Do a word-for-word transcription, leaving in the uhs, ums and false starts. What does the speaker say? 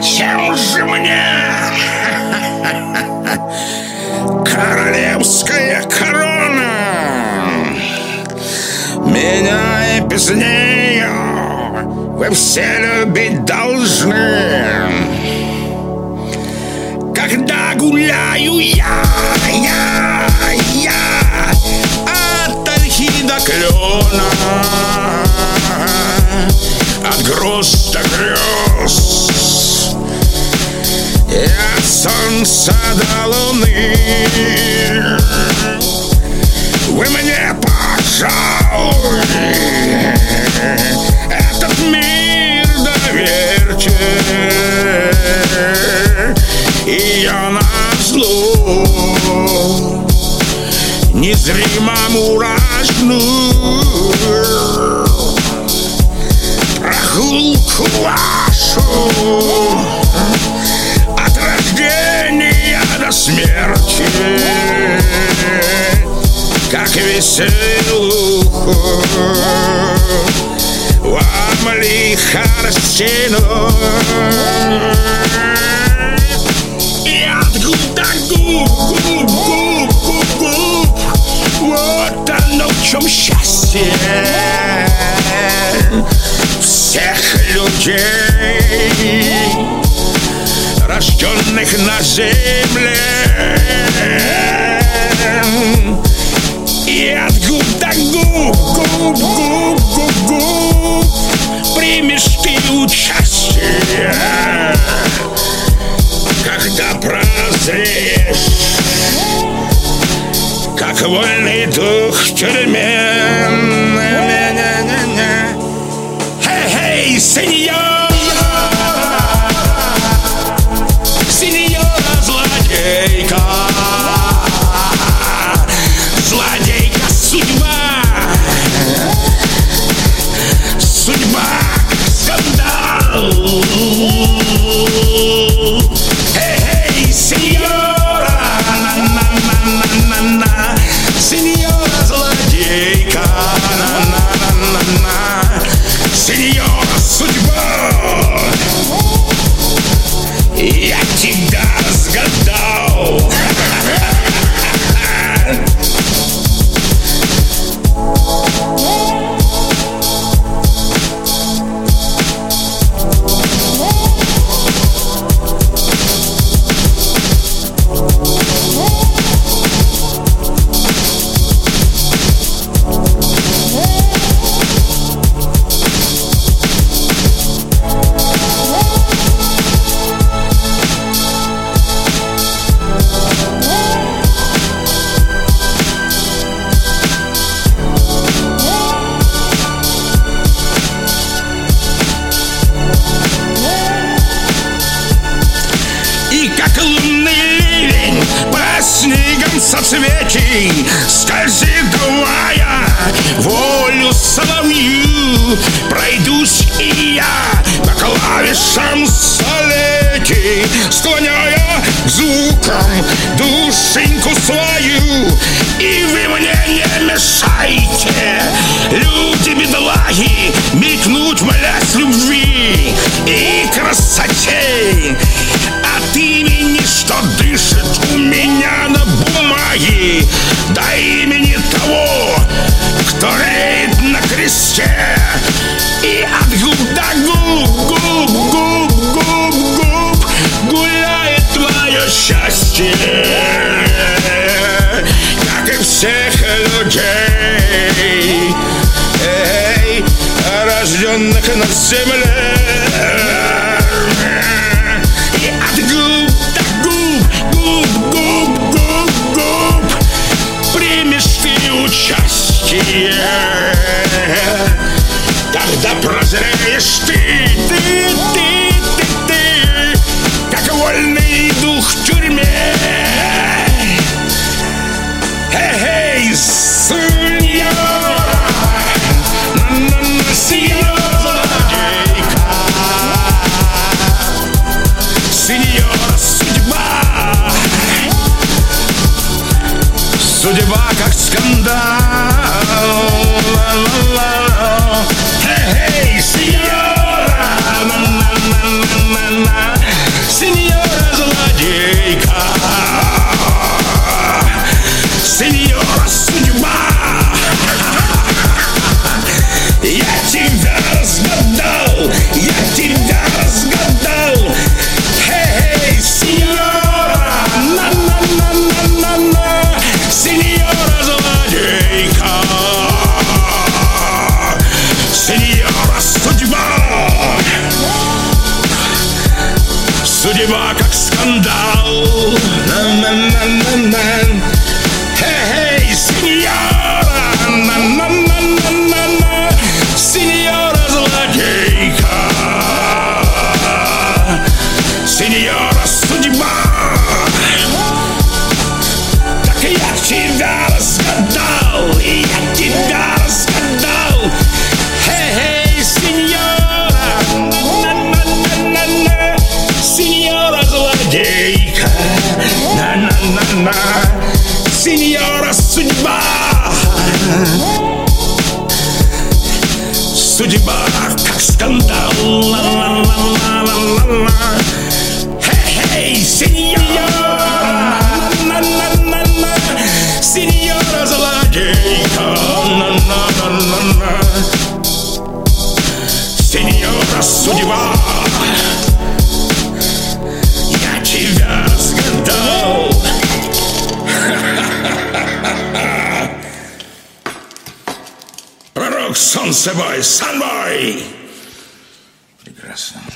зачем же мне королевская корона? Меня и без нее вы все любить должны. Когда гуляю я, я, я от ольхи до клена, от гроз до грез, и от солнца до луны. Вы мне, пожалуй, этот мир доверьте, и я назло незримому рожну прогулку вашу от рождения до смерти, как веселуху вам лихо растяну. И от губ до губ, губ, губ, губ, губ, вот оно в чем счастье всех людей, рожденных на земле. И от губ до губ, губ, губ, губ, губ примешь ты участие, когда прозреешь, как вольный дух в тюрьме. Хей-хей, сеньора, сеньора злодейка, злодейка судьба, судьба скандал. Эй, сеньора, на-на-на-на-на-на, сеньора злодейка, на-на-на-на-на, сеньора судьба, я тебя разгадал. Соцветий скользит двая волю соловью, пройдусь и я по клавишам столетий, склоняя к звукам душеньку свою. И вы мне не мешайте, люди бедолаги, мелькнуть молясь любви и красоте от имени, что дышит у меня на бумаге, до имени того, кто реет на кресте. И от губ до губ, губ, губ, губ, губ гуляет твое счастье, как и всех людей, эй, рожденных на земле. И от губ до губ, губ, губ, губ, губ примешь ты участие, когда прозреешь ты, ты, ты, ты, ты, как вольный дух в тюрьме. Эй, сеньора, сеньора злодейка, сеньора судьба, судьба как скандал. Эй, сеньора, на-на-на-на-на-на, Судьба как скандал. На-на-на-на-на. Хей, сеньора, на-на-на-на-на. Сеньора злодейка. Сеньора судьба. Так я тебя разгадал, я тебя разгадал. Хей, сеньора, на-на-на-на-на. Сеньора злодейка, на-на-на-на. Сеньора судьба. Судьба как скандал. Ла-ла-ла-ла-ла-ла. Хей, сеньора, на-на-на-на. Сеньора злодейка, на-на-на-на. Сеньора судьба. Я тебя разгадал. Пророк Солнцебой, Санбой. Прекрасно.